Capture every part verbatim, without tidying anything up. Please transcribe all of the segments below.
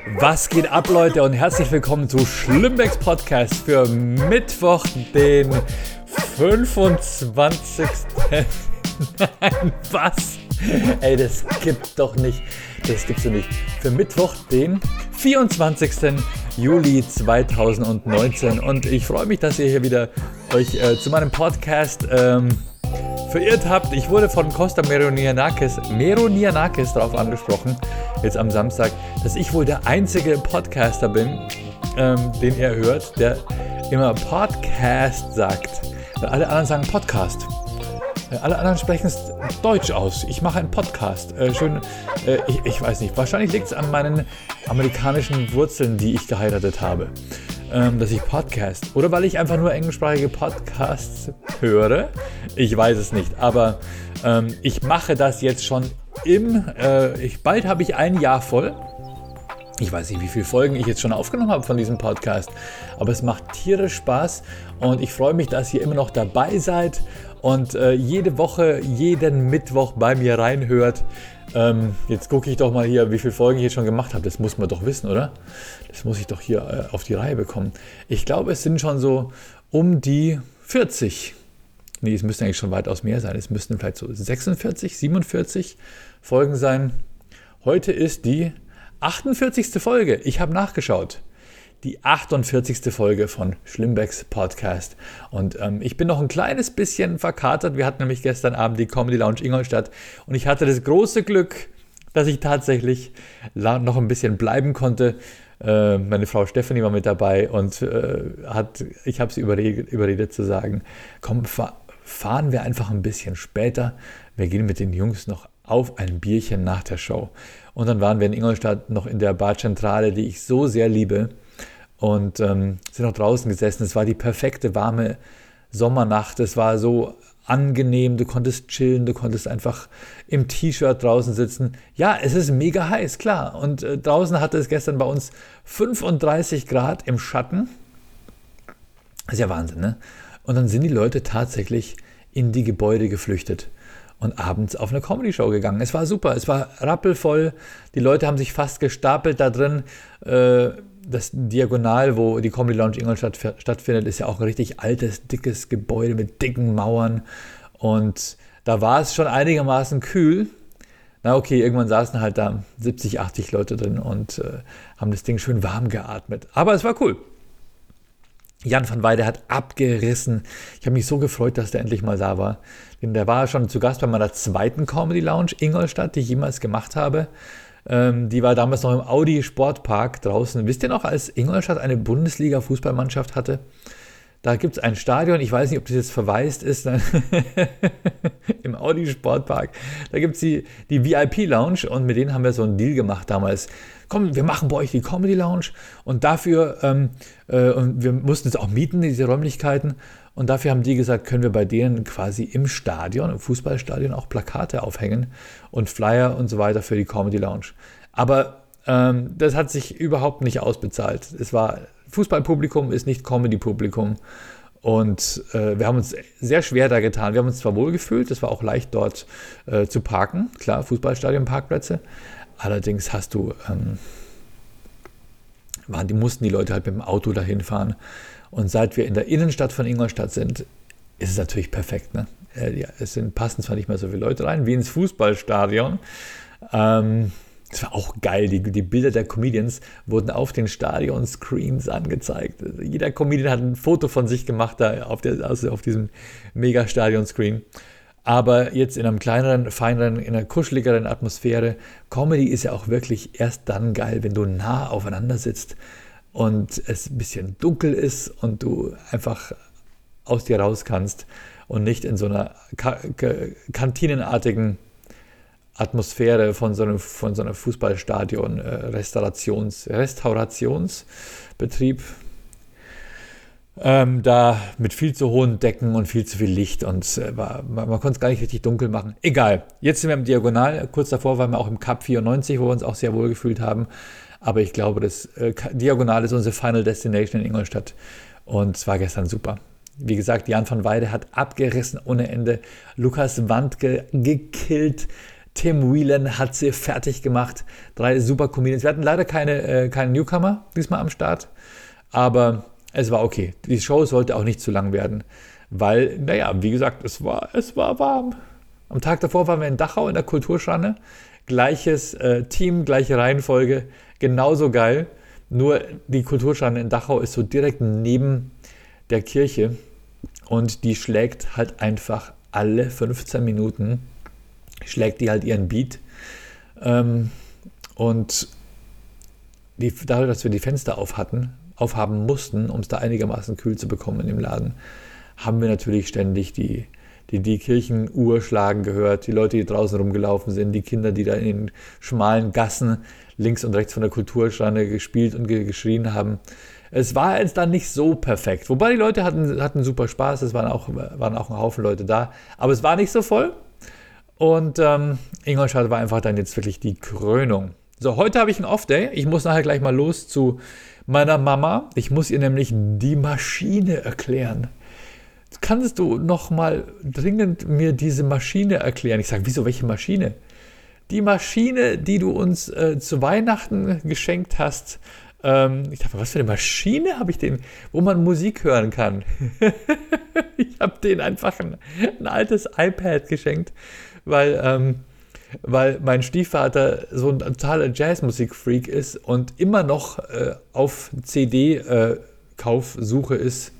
Was geht ab, Leute, und herzlich willkommen zu Schlimmbecks Podcast für Mittwoch, den fünfundzwanzigsten Nein, was? Ey, das gibt's doch nicht. Das gibt's doch nicht. Für Mittwoch, den vierundzwanzigsten Juli zweitausendneunzehn. Und ich freue mich, dass ihr hier wieder euch äh, zu meinem Podcast ähm, verirrt habt. Ich wurde von Costa Meronianakis, Meronianakis darauf angesprochen, jetzt am Samstag, dass ich wohl der einzige Podcaster bin, ähm, den er hört, der immer Podcast sagt. Weil alle anderen sagen Podcast. Alle anderen sprechen es Deutsch aus. Ich mache einen Podcast. Äh, schön, äh, ich, ich weiß nicht. Wahrscheinlich liegt es an meinen amerikanischen Wurzeln, die ich geheiratet habe, ähm, dass ich Podcast. Oder weil ich einfach nur englischsprachige Podcasts höre. Ich weiß es nicht. Aber ähm, ich mache das jetzt schon im. Äh, ich, bald habe ich ein Jahr voll. Ich weiß nicht, wie viele Folgen ich jetzt schon aufgenommen habe von diesem Podcast. Aber es macht tierisch Spaß. Und ich freue mich, dass ihr immer noch dabei seid. Und äh, jede Woche, jeden Mittwoch bei mir reinhört. Ähm, jetzt gucke ich doch mal hier, wie viele Folgen ich jetzt schon gemacht habe. Das muss man doch wissen, oder? Das muss ich doch hier äh, auf die Reihe bekommen. Ich glaube, es sind schon so um die vierzig. Nee, es müssten eigentlich schon weitaus mehr sein. Es müssten vielleicht so sechsundvierzig, siebenundvierzig Folgen sein. Heute ist die achtundvierzigste Folge. Ich habe nachgeschaut. Die achtundvierzigste Folge von Schlimmbecks Podcast. Und ähm, ich bin noch ein kleines bisschen verkatert. Wir hatten nämlich gestern Abend die Comedy Lounge Ingolstadt und ich hatte das große Glück, dass ich tatsächlich noch ein bisschen bleiben konnte. Äh, meine Frau Stephanie war mit dabei und äh, hat, ich habe sie überredet, überredet zu sagen, komm, fahr, fahren wir einfach ein bisschen später. Wir gehen mit den Jungs noch auf ein Bierchen nach der Show. Und dann waren wir in Ingolstadt noch in der Bar Zentrale, die ich so sehr liebe. Und ähm, sind noch draußen gesessen. Es war die perfekte, warme Sommernacht. Es war so angenehm. Du konntest chillen. Du konntest einfach im T-Shirt draußen sitzen. Ja, es ist mega heiß, klar. Und äh, draußen hatte es gestern bei uns fünfunddreißig Grad im Schatten. Das ist ja Wahnsinn, ne? Und dann sind die Leute tatsächlich in die Gebäude geflüchtet und abends auf eine Comedy-Show gegangen. Es war super. Es war rappelvoll. Die Leute haben sich fast gestapelt da drin. Äh, Das Diagonal, wo die Comedy Lounge Ingolstadt stattfindet, ist ja auch ein richtig altes, dickes Gebäude mit dicken Mauern. Und da war es schon einigermaßen kühl. Na okay, irgendwann saßen halt da siebzig, achtzig Leute drin und äh, haben das Ding schön warm geatmet. Aber es war cool. Jan van Weide hat abgerissen. Ich habe mich so gefreut, dass der endlich mal da war. Denn der war schon zu Gast bei meiner zweiten Comedy Lounge Ingolstadt, die ich jemals gemacht habe. Ähm, die war damals noch im Audi Sportpark draußen. Wisst ihr noch, als Ingolstadt eine Bundesliga-Fußballmannschaft hatte? Da gibt es ein Stadion, ich weiß nicht, ob das jetzt verwaist ist, im Audi Sportpark. Da gibt es die, die V I P-Lounge und mit denen haben wir so einen Deal gemacht damals. Komm, wir machen bei euch die Comedy Lounge und dafür, ähm, äh, und wir mussten es auch mieten, diese Räumlichkeiten. Und dafür haben die gesagt, können wir bei denen quasi im Stadion, im Fußballstadion auch Plakate aufhängen und Flyer und so weiter für die Comedy Lounge. Aber ähm, das hat sich überhaupt nicht ausbezahlt. Es war, Fußballpublikum ist nicht Comedy-Publikum. Und äh, wir haben uns sehr schwer da getan. Wir haben uns zwar wohl gefühlt, es war auch leicht dort äh, zu parken. Klar, Fußballstadion, Parkplätze. Allerdings hast du, ähm, waren, die mussten die Leute halt mit dem Auto dahin fahren. Und seit wir in der Innenstadt von Ingolstadt sind, ist es natürlich perfekt. Ne? Äh, ja, es sind, passen zwar nicht mehr so viele Leute rein wie ins Fußballstadion. Ähm, das war auch geil. Die, die Bilder der Comedians wurden auf den Stadion-Screens angezeigt. Also jeder Comedian hat ein Foto von sich gemacht da auf, der, also auf diesem Mega-Stadion-Screen. Aber jetzt in einem kleineren, feineren, in einer kuscheligeren Atmosphäre. Comedy ist ja auch wirklich erst dann geil, wenn du nah aufeinander sitzt und es ein bisschen dunkel ist und du einfach aus dir raus kannst und nicht in so einer Ka- Ka- kantinenartigen Atmosphäre von so einem, von so einem Fußballstadion, äh, Restaurations, Restaurationsbetrieb, ähm, da mit viel zu hohen Decken und viel zu viel Licht und äh, war, man, man konnte es gar nicht richtig dunkel machen. Egal, jetzt sind wir im Diagonal, kurz davor waren wir auch im Cup vierundneunzig, wo wir uns auch sehr wohl gefühlt haben. Aber ich glaube, das äh, Diagonal ist unsere Final Destination in Ingolstadt und es war gestern super. Wie gesagt, Jan van Weide hat abgerissen ohne Ende, Lukas Wandke gekillt, Tim Whelan hat sie fertig gemacht. Drei super Comedians. Wir hatten leider keine, äh, keine Newcomer diesmal am Start, aber es war okay. Die Show sollte auch nicht zu lang werden, weil, naja, wie gesagt, es war, es war warm. Am Tag davor waren wir in Dachau in der Kulturschanne. Gleiches äh, Team, gleiche Reihenfolge, genauso geil. Nur die Kulturschanne in Dachau ist so direkt neben der Kirche und die schlägt halt einfach alle fünfzehn Minuten, schlägt die halt ihren Beat. Ähm, und die, dadurch, dass wir die Fenster auf hatten, aufhaben mussten, um es da einigermaßen kühl zu bekommen in dem Laden, haben wir natürlich ständig die, die, die Kirchenuhr schlagen gehört, die Leute, die draußen rumgelaufen sind, die Kinder, die da in den schmalen Gassen links und rechts von der Kulturschanne gespielt und ge- geschrien haben. Es war jetzt dann nicht so perfekt. Wobei die Leute hatten, hatten super Spaß, es waren auch, waren auch ein Haufen Leute da, aber es war nicht so voll. Und ähm, Ingolstadt war einfach dann jetzt wirklich die Krönung. So, heute habe ich einen Off-Day. Ich muss nachher gleich mal los zu meiner Mama. Ich muss ihr nämlich die Maschine erklären. Kannst du noch mal dringend mir diese Maschine erklären? Ich sage, wieso, welche Maschine? Die Maschine, die du uns äh, zu Weihnachten geschenkt hast. Ähm, ich dachte, was für eine Maschine habe ich denn, wo man Musik hören kann? Ich habe denen einfach ein, ein altes iPad geschenkt, weil, ähm, weil mein Stiefvater so ein totaler Jazzmusik-Freak ist und immer noch äh, auf C D-Kaufsuche äh, ist,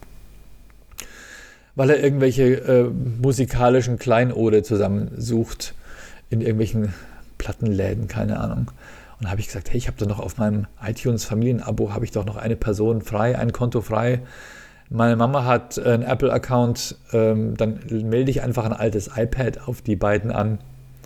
weil er irgendwelche äh, musikalischen Kleinode zusammensucht in irgendwelchen Plattenläden, keine Ahnung. Und da habe ich gesagt, hey, ich habe doch noch auf meinem iTunes-Familienabo, habe ich doch noch eine Person frei, ein Konto frei. Meine Mama hat einen Apple-Account, ähm, dann melde ich einfach ein altes iPad auf die beiden an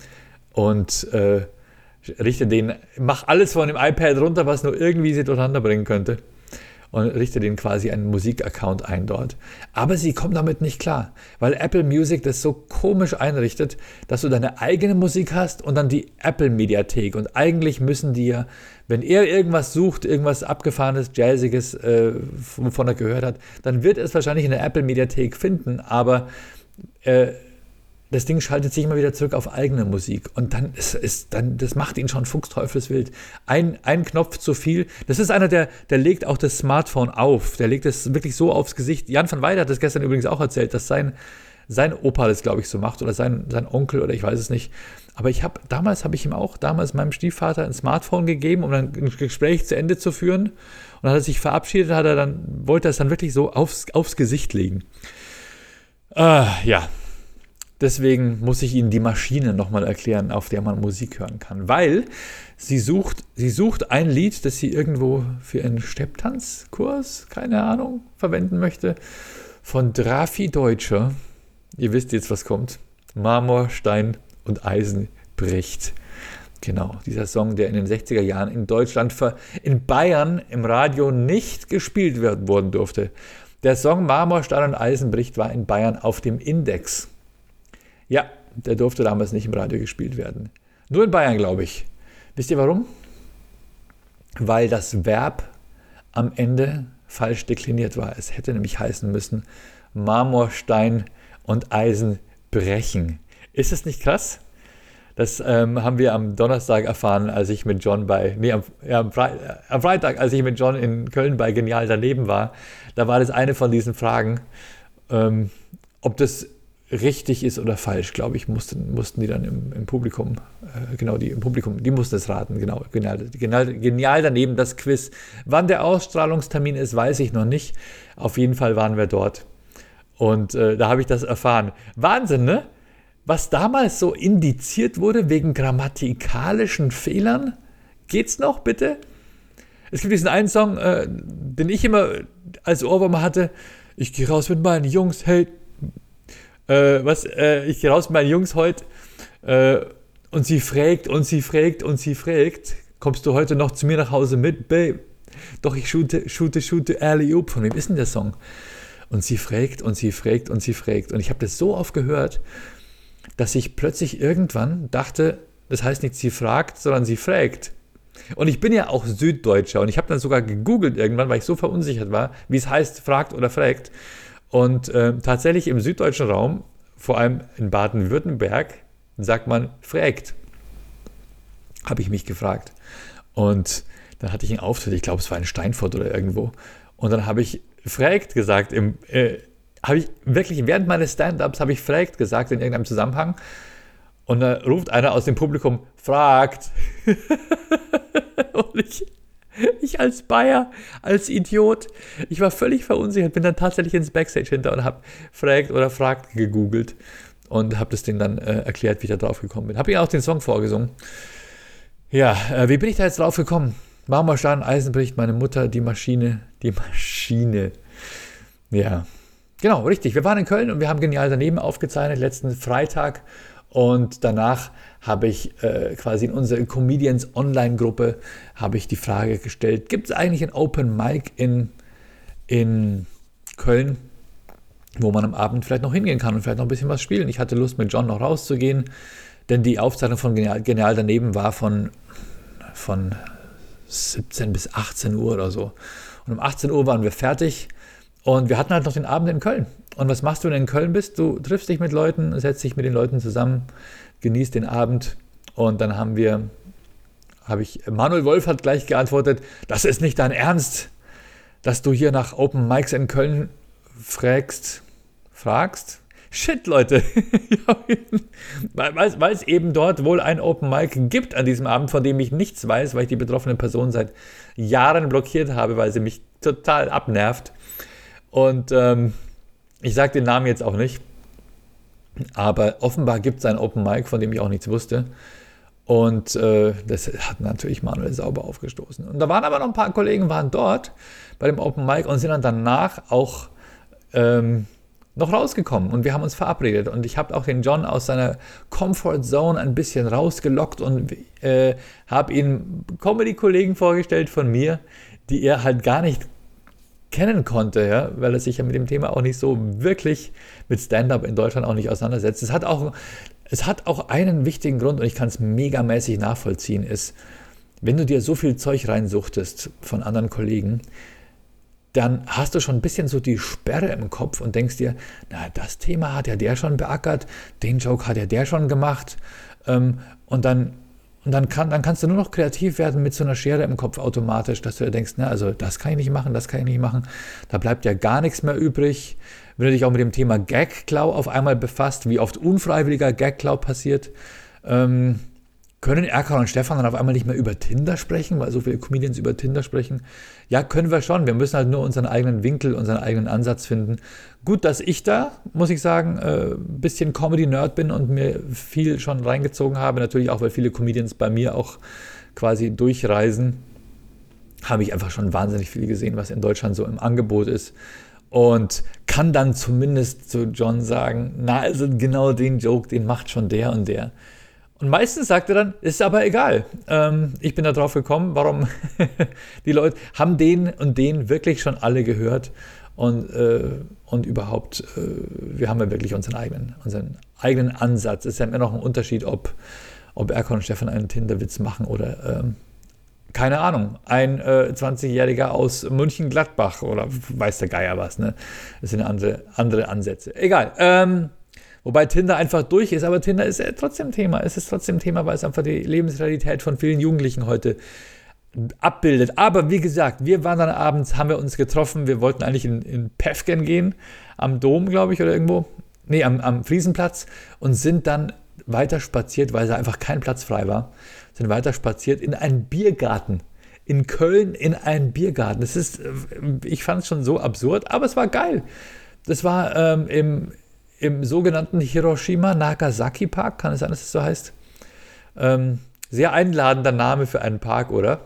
und äh, richte den, mach alles von dem iPad runter, was nur irgendwie sie durcheinander bringen könnte. Und richte den quasi einen Musik-Account ein dort. Aber sie kommen damit nicht klar, weil Apple Music das so komisch einrichtet, dass du deine eigene Musik hast und dann die Apple-Mediathek. Und eigentlich müssen die ja, wenn er irgendwas sucht, irgendwas Abgefahrenes, Jazziges, äh, wovon er gehört hat, dann wird er es wahrscheinlich in der Apple-Mediathek finden, aber äh, das Ding schaltet sich immer wieder zurück auf eigene Musik und dann ist, ist dann, das macht ihn schon fuchsteufelswild. Ein, ein Knopf zu viel. Das ist einer, der, der legt auch das Smartphone auf. Der legt es wirklich so aufs Gesicht. Jan van Weide hat das gestern übrigens auch erzählt, dass sein, sein Opa das, glaube ich, so macht oder sein, sein Onkel oder ich weiß es nicht. Aber ich habe, damals habe ich ihm auch, damals meinem Stiefvater ein Smartphone gegeben, um dann ein Gespräch zu Ende zu führen. Und dann hat er sich verabschiedet, hat er dann, wollte er es dann wirklich so aufs, aufs Gesicht legen. Äh, ja. Deswegen muss ich Ihnen die Maschine nochmal erklären, auf der man Musik hören kann. Weil sie sucht, sie sucht ein Lied, das sie irgendwo für einen Stepptanzkurs, keine Ahnung, verwenden möchte, von Drafi Deutscher. Ihr wisst jetzt, was kommt. Marmor, Stein und Eisen bricht. Genau, dieser Song, der in den sechziger Jahren in Deutschland, in Bayern im Radio nicht gespielt werden worden durfte. Der Song Marmor, Stein und Eisen bricht war in Bayern auf dem Index. Ja, der durfte damals nicht im Radio gespielt werden. Nur in Bayern, glaube ich. Wisst ihr warum? Weil das Verb am Ende falsch dekliniert war. Es hätte nämlich heißen müssen, Marmor, Stein und Eisen brechen. Ist es nicht krass? Das ähm, haben wir am Donnerstag erfahren, als ich mit John bei, nee, am, ja, am, Fre- äh, am Freitag, als ich mit John in Köln bei Genial daneben war. Da war das eine von diesen Fragen, ähm, ob das richtig ist oder falsch, glaube ich, mussten, mussten die dann im, im Publikum, äh, genau, die im Publikum, die mussten es raten, genau, genial, genial, genial daneben das Quiz. Wann der Ausstrahlungstermin ist, weiß ich noch nicht. Auf jeden Fall waren wir dort und äh, da habe ich das erfahren. Wahnsinn, ne? Was damals so indiziert wurde wegen grammatikalischen Fehlern. Geht's noch, bitte? Es gibt diesen einen Song, äh, den ich immer als Ohrwurm hatte. Ich gehe raus mit meinen Jungs, hey, Äh, was, äh, ich gehe raus mit meinen Jungs heute äh, und sie fragt und sie fragt und sie fragt, kommst du heute noch zu mir nach Hause mit, Babe? Doch ich shoote, shoote, shoote, alley-oop. Von wem ist denn der Song? Und sie fragt und sie fragt und sie fragt. Und ich habe das so oft gehört, dass ich plötzlich irgendwann dachte, das heißt nicht sie fragt, sondern sie fragt. Und ich bin ja auch Süddeutscher und ich habe dann sogar gegoogelt irgendwann, weil ich so verunsichert war, wie es heißt, fragt oder fragt. Und äh, tatsächlich im süddeutschen Raum, vor allem in Baden-Württemberg, sagt man fragt. habe ich mich gefragt. Und dann hatte ich einen Auftritt, ich glaube, es war in Steinfurt oder irgendwo. Und dann habe ich fragt gesagt, im, äh, habe ich wirklich während meines Stand-Ups habe ich fragt gesagt in irgendeinem Zusammenhang. Und da ruft einer aus dem Publikum, fragt. Und ich, ich als Bayer, als Idiot, ich war völlig verunsichert, bin dann tatsächlich ins Backstage hinter und habe fragt oder fragt gegoogelt und habe das Ding dann äh, erklärt, wie ich da drauf gekommen bin. Habe ihm auch den Song vorgesungen. Ja, äh, wie bin ich da jetzt drauf gekommen? Marmorstein, Eisenbricht, meine Mutter, die Maschine, die Maschine. Ja, genau, richtig. Wir waren in Köln und wir haben Genial daneben aufgezeichnet, letzten Freitag. Und danach habe ich äh, quasi in unserer Comedians Online-Gruppe habe ich die Frage gestellt, gibt es eigentlich ein Open Mic in, in Köln, wo man am Abend vielleicht noch hingehen kann und vielleicht noch ein bisschen was spielen. Ich hatte Lust, mit John noch rauszugehen, denn die Aufzeichnung von Genial, Genial daneben war von, von siebzehn bis achtzehn Uhr oder so. Und um achtzehn Uhr waren wir fertig und wir hatten halt noch den Abend in Köln. Und was machst du, wenn du in Köln bist? Du triffst dich mit Leuten, setzt dich mit den Leuten zusammen, genießt den Abend und dann haben wir, habe ich, Manuel Wolf hat gleich geantwortet, das ist nicht dein Ernst, dass du hier nach Open Mics in Köln fragst, fragst? Shit, Leute, weil, weil es eben dort wohl ein Open Mic gibt an diesem Abend, von dem ich nichts weiß, weil ich die betroffene Person seit Jahren blockiert habe, weil sie mich total abnervt. Und ähm, ich sage den Namen jetzt auch nicht, aber offenbar gibt es ein Open Mic, von dem ich auch nichts wusste. Und äh, das hat natürlich Manuel sauber aufgestoßen. Und da waren aber noch ein paar Kollegen, waren dort bei dem Open Mic und sind dann danach auch ähm, noch rausgekommen und wir haben uns verabredet und ich habe auch den John aus seiner Comfort Zone ein bisschen rausgelockt und äh, habe ihm Comedy-Kollegen vorgestellt von mir, die er halt gar nicht kennen konnte, ja, weil er sich ja mit dem Thema auch nicht so wirklich mit Stand-Up in Deutschland auch nicht auseinandersetzt. Es hat auch, es hat auch einen wichtigen Grund und ich kann es megamäßig nachvollziehen, ist, wenn du dir so viel Zeug reinsuchtest von anderen Kollegen, dann hast du schon ein bisschen so die Sperre im Kopf und denkst dir, na, das Thema hat ja der schon beackert, den Joke hat ja der schon gemacht ähm, und dann und dann, kann, dann kannst du nur noch kreativ werden mit so einer Schere im Kopf automatisch, dass du dir denkst, na, also das kann ich nicht machen, das kann ich nicht machen, da bleibt ja gar nichts mehr übrig. Wenn du dich auch mit dem Thema Gag-Klau auf einmal befasst, wie oft unfreiwilliger Gag-Klau passiert, ähm, können Erkan und Stefan dann auf einmal nicht mehr über Tinder sprechen, weil so viele Comedians über Tinder sprechen? Ja, können wir schon. Wir müssen halt nur unseren eigenen Winkel, unseren eigenen Ansatz finden. Gut, dass ich da, muss ich sagen, ein äh, bisschen Comedy-Nerd bin und mir viel schon reingezogen habe. Natürlich auch, weil viele Comedians bei mir auch quasi durchreisen, habe ich einfach schon wahnsinnig viel gesehen, was in Deutschland so im Angebot ist. Und kann dann zumindest zu John sagen, na, also genau den Joke, den macht schon der und der. Und meistens sagt er dann, ist aber egal. Ähm, ich bin da drauf gekommen, warum die Leute haben den und den wirklich schon alle gehört. Und, äh, und überhaupt, äh, wir haben ja wirklich unseren eigenen, unseren eigenen Ansatz. Es ist ja immer noch ein Unterschied, ob, ob Erkan und Stefan einen Tinder-Witz machen oder, ähm, keine Ahnung, ein äh, zwanzigjähriger aus München-Gladbach oder weiß der Geier was. Ne? Das sind andere, andere Ansätze. Egal. Ähm, Wobei Tinder einfach durch ist, aber Tinder ist ja trotzdem Thema. Es ist trotzdem Thema, weil es einfach die Lebensrealität von vielen Jugendlichen heute abbildet. Aber wie gesagt, wir waren dann abends, haben wir uns getroffen, wir wollten eigentlich in, in Päffgen gehen, am Dom, glaube ich, oder irgendwo. Nee, am, am Friesenplatz und sind dann weiter spaziert, weil da einfach kein Platz frei war, sind weiter spaziert in einen Biergarten. In Köln in einen Biergarten. Das ist, ich fand es schon so absurd, aber es war geil. Das war ähm, im Im sogenannten Hiroshima-Nagasaki-Park, kann es sein, dass es so heißt? Ähm, sehr einladender Name für einen Park, oder?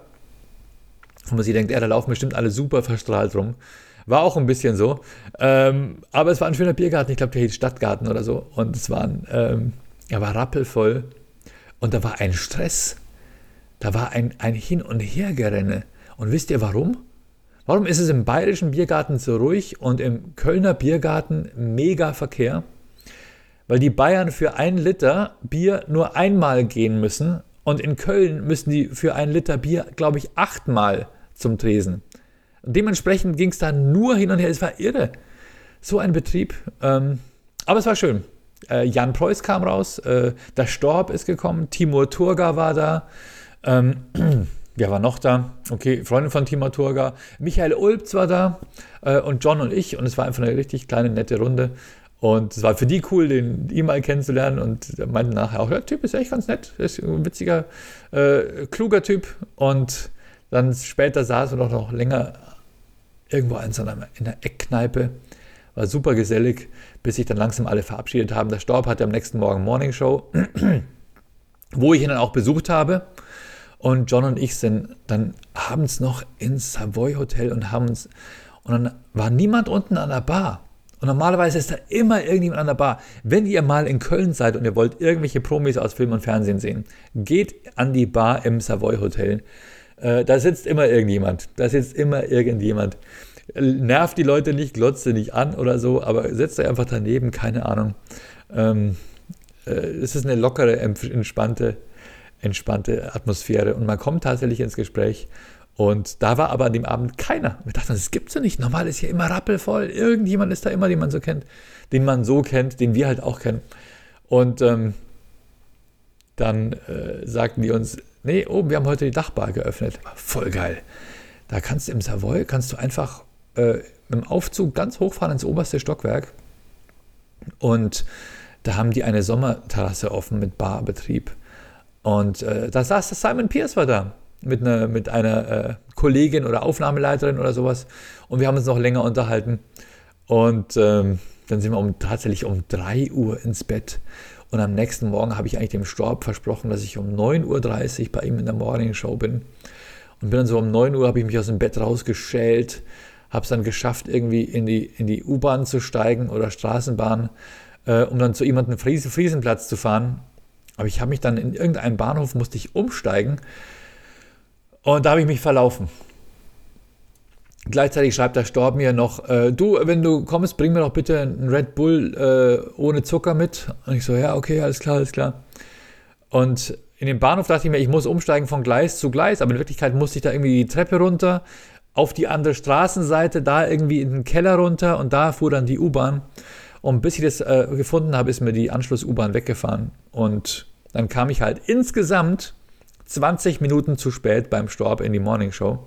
Wo man sich denkt, ja, da laufen bestimmt alle super verstrahlt rum. War auch ein bisschen so. Ähm, aber es war ein schöner Biergarten, ich glaube, der hieß Stadtgarten oder so. Und es war, ein, ähm, er war rappelvoll. Und da war ein Stress. Da war ein, ein Hin- und Hergerenne. Und wisst ihr warum? Warum ist es im bayerischen Biergarten so ruhig und im Kölner Biergarten mega Verkehr? Weil die Bayern für ein Liter Bier nur einmal gehen müssen und in Köln müssen die für ein Liter Bier, glaube ich, achtmal zum Tresen. Und dementsprechend ging es da nur hin und her. Es war irre. So ein Betrieb. Ähm, aber es war schön. Äh, Jan Preuß kam raus, äh, der Storb ist gekommen, Timur Turga war da, Ähm, wer war noch da? Okay, Freundin von Timo Turga, Michael Ulbz war da äh, und John und ich und es war einfach eine richtig kleine, nette Runde. Und es war für die cool, den ihn mal kennenzulernen und meinten nachher auch, der Typ ist echt ganz nett, ist ein witziger, äh, kluger Typ. Und dann später saßen wir doch noch länger irgendwo in so einer, in einer Eckkneipe, war super gesellig, bis sich dann langsam alle verabschiedet haben. Der Storb hatte am nächsten Morgen Morning Show, wo ich ihn dann auch besucht habe. Und John und ich sind dann abends noch ins Savoy Hotel und haben uns, und dann war niemand unten an der Bar. Und normalerweise ist da immer irgendjemand an der Bar. Wenn ihr mal in Köln seid und ihr wollt irgendwelche Promis aus Film und Fernsehen sehen, geht an die Bar im Savoy Hotel. Äh, da sitzt immer irgendjemand. Da sitzt immer irgendjemand. Nervt die Leute nicht, glotzt sie nicht an oder so, aber setzt euch einfach daneben, keine Ahnung. Ähm, äh, es ist eine lockere, entspannte, entspannte Atmosphäre und man kommt tatsächlich ins Gespräch. Und da war aber an dem Abend keiner. Wir dachten, das gibt's ja nicht. Normal ist ja immer rappelvoll. Irgendjemand ist da immer, den man so kennt, den man so kennt, den wir halt auch kennen. Und ähm, dann äh, sagten die uns, nee, oben, wir haben heute die Dachbar geöffnet. Voll geil. Da kannst du im Savoy, kannst du einfach äh, mit dem Aufzug ganz hochfahren ins oberste Stockwerk. Und da haben die eine Sommerterrasse offen mit Barbetrieb. Und äh, da saß der Simon Pierce war da. mit einer, mit einer äh, Kollegin oder Aufnahmeleiterin oder sowas. Und wir haben uns noch länger unterhalten. Und ähm, dann sind wir um, tatsächlich um drei Uhr ins Bett. Und am nächsten Morgen habe ich eigentlich dem Storb versprochen, dass ich um neun Uhr dreißig bei ihm in der Morning Show bin. Und bin dann so um neun Uhr, habe ich mich aus dem Bett rausgeschält, habe es dann geschafft, irgendwie in die, in die U-Bahn zu steigen oder Straßenbahn, äh, um dann zu jemandem Fries- Friesenplatz zu fahren. Aber ich habe mich dann in irgendeinem Bahnhof, musste ich umsteigen. Und da habe ich mich verlaufen. Gleichzeitig schreibt der Storb mir noch, äh, du, wenn du kommst, bring mir doch bitte einen Red Bull äh, ohne Zucker mit. Und ich so, ja, okay, alles klar, alles klar. Und in dem Bahnhof dachte ich mir, ich muss umsteigen von Gleis zu Gleis, aber in Wirklichkeit musste ich da irgendwie die Treppe runter, auf die andere Straßenseite, da irgendwie in den Keller runter und da fuhr dann die U-Bahn. Und bis ich das äh, gefunden habe, ist mir die Anschluss-U-Bahn weggefahren. Und dann kam ich halt insgesamt zwanzig Minuten zu spät beim Storb in die Morning Show.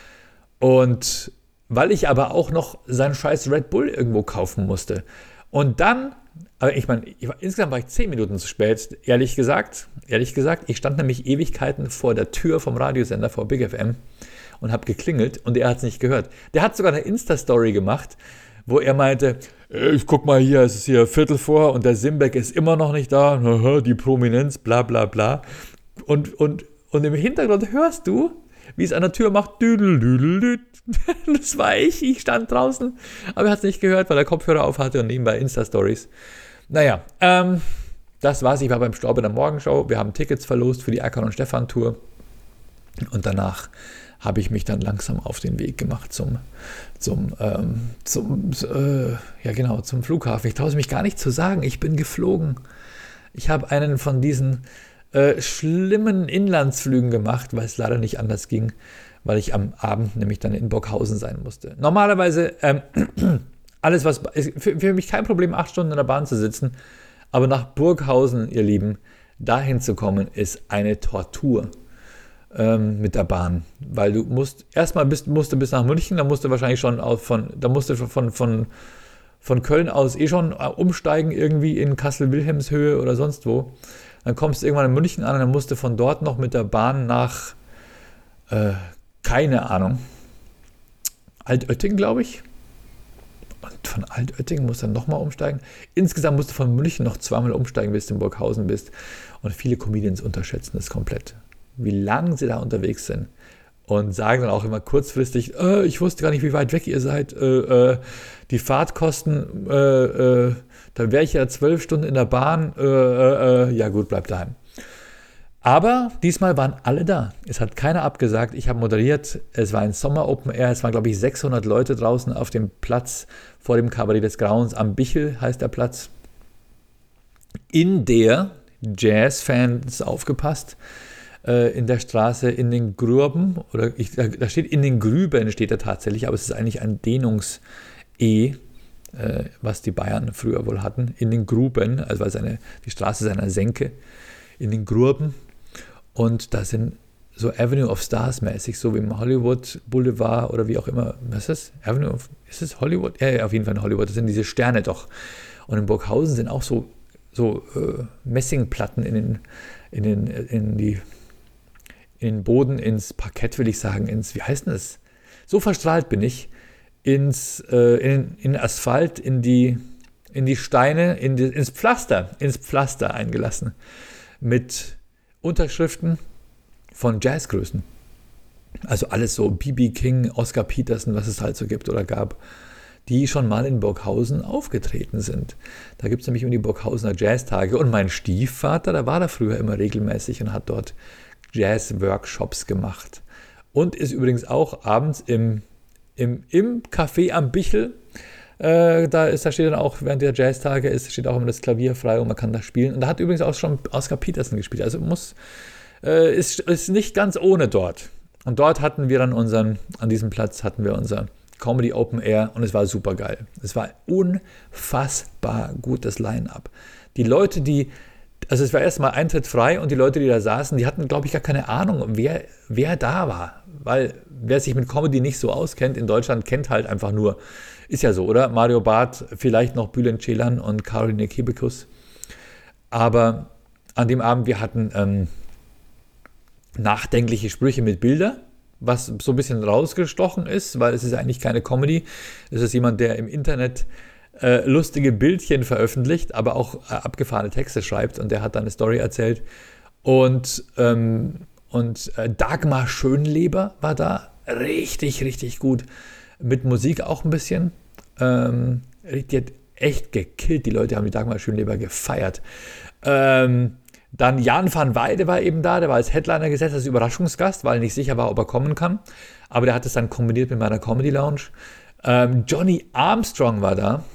Und weil ich aber auch noch seinen scheiß Red Bull irgendwo kaufen musste. Und dann, aber ich meine, ich war, insgesamt war ich zehn Minuten zu spät, ehrlich gesagt. Ehrlich gesagt, ich stand nämlich Ewigkeiten vor der Tür vom Radiosender vor Big F M und habe geklingelt und er hat es nicht gehört. Der hat sogar eine Insta-Story gemacht, wo er meinte, ich guck mal hier, es ist hier Viertel vor und der Simbeck ist immer noch nicht da, die Prominenz, bla bla bla. Und, und, und im Hintergrund hörst du, wie es an der Tür macht, düdel, düdel, düdel. Das war ich, ich stand draußen, aber er hat es nicht gehört, weil er Kopfhörer auf hatte und nebenbei Insta-Stories. Naja, ähm, das war's. Ich war beim Storb in der Morgenshow, wir haben Tickets verlost für die Erkan und Stefan Tour und danach habe ich mich dann langsam auf den Weg gemacht zum, zum, ähm, zum, äh, ja genau, zum Flughafen. Ich traue es mich gar nicht zu sagen, ich bin geflogen. Ich habe einen von diesen äh, schlimmen Inlandsflügen gemacht, weil es leider nicht anders ging, weil ich am Abend nämlich dann in Burghausen sein musste. Normalerweise, ähm, alles was, ist für, für mich kein Problem, acht Stunden in der Bahn zu sitzen, aber nach Burghausen, ihr Lieben, dahin zu kommen, ist eine Tortur. Mit der Bahn, weil du musst, erstmal bist, musst du bis nach München, da musst du wahrscheinlich schon von, da musst du von, von, von Köln aus eh schon umsteigen, irgendwie in Kassel-Wilhelmshöhe oder sonst wo. Dann kommst du irgendwann in München an und dann musst du von dort noch mit der Bahn nach, äh, keine Ahnung, Altötting, glaube ich. Und von Altötting musst du dann nochmal umsteigen. Insgesamt musst du von München noch zweimal umsteigen, bis du in Burghausen bist. Und viele Comedians unterschätzen das komplett, wie lange sie da unterwegs sind und sagen dann auch immer kurzfristig, äh, ich wusste gar nicht, wie weit weg ihr seid, äh, äh, die Fahrtkosten, äh, äh, dann wäre ich ja zwölf Stunden in der Bahn, äh, äh, ja gut, bleib daheim. Aber diesmal waren alle da, es hat keiner abgesagt, ich habe moderiert, es war ein Sommer-Open Air, es waren glaube ich sechshundert Leute draußen auf dem Platz vor dem Kabarett des Grauens, am Bichel heißt der Platz, in der Jazz-Fans aufgepasst, in der Straße in den Gruben, oder ich, da steht in den Grüben, steht da tatsächlich, aber es ist eigentlich ein Dehnungs-E, äh, was die Bayern früher wohl hatten, in den Gruben, also weil seine, die Straße ist eine Senke, in den Gruben, und da sind so Avenue of Stars mäßig, so wie im Hollywood Boulevard oder wie auch immer. Was ist das? Avenue of, ist es Hollywood? Ja, ja, auf jeden Fall in Hollywood. Das sind diese Sterne doch. Und in Burghausen sind auch so, so äh, Messingplatten in den, in den, in die, in den Boden, ins Parkett, will ich sagen, ins, wie heißt denn das? So verstrahlt bin ich, ins, äh, in, in den Asphalt, in die, in die Steine, in die, ins Pflaster, ins Pflaster eingelassen. Mit Unterschriften von Jazzgrößen. Also alles so B B King, Oscar Peterson, was es halt so gibt oder gab, die schon mal in Burghausen aufgetreten sind. Da gibt es nämlich um die Burghausener Jazztage und mein Stiefvater, der war da früher immer regelmäßig und hat dort Jazz-Workshops gemacht. Und ist übrigens auch abends im, im, im Café am Bichel, äh, da, ist, da steht dann auch, während der Jazztage ist, steht auch immer das Klavier frei und man kann da spielen. Und da hat übrigens auch schon Oscar Peterson gespielt. Also muss, äh, ist, ist nicht ganz ohne dort. Und dort hatten wir dann unseren, an diesem Platz hatten wir unser Comedy Open Air und es war super geil. Es war unfassbar gutes Line-Up. Die Leute, die, also es war erstmal Eintritt frei und die Leute, die da saßen, die hatten, glaube ich, gar keine Ahnung, wer, wer da war. Weil wer sich mit Comedy nicht so auskennt, in Deutschland kennt halt einfach nur, ist ja so, oder? Mario Barth, vielleicht noch Bülent Ceylan und Caroline Kebekus. Aber an dem Abend, wir hatten ähm, nachdenkliche Sprüche mit Bilder, was so ein bisschen rausgestochen ist, weil es ist eigentlich keine Comedy. Es ist jemand, der im Internet äh, lustige Bildchen veröffentlicht, aber auch äh, abgefahrene Texte schreibt und der hat dann eine Story erzählt. Und, ähm, und äh, Dagmar Schönleber war da, richtig, richtig gut. Mit Musik auch ein bisschen. Ähm, die hat echt gekillt, die Leute haben die Dagmar Schönleber gefeiert. Ähm, Dann Jan van Weide war eben da, der war als Headliner gesetzt, als Überraschungsgast, weil er nicht sicher war, ob er kommen kann. Aber der hat es dann kombiniert mit meiner Comedy Lounge. Ähm, Johnny Armstrong war da.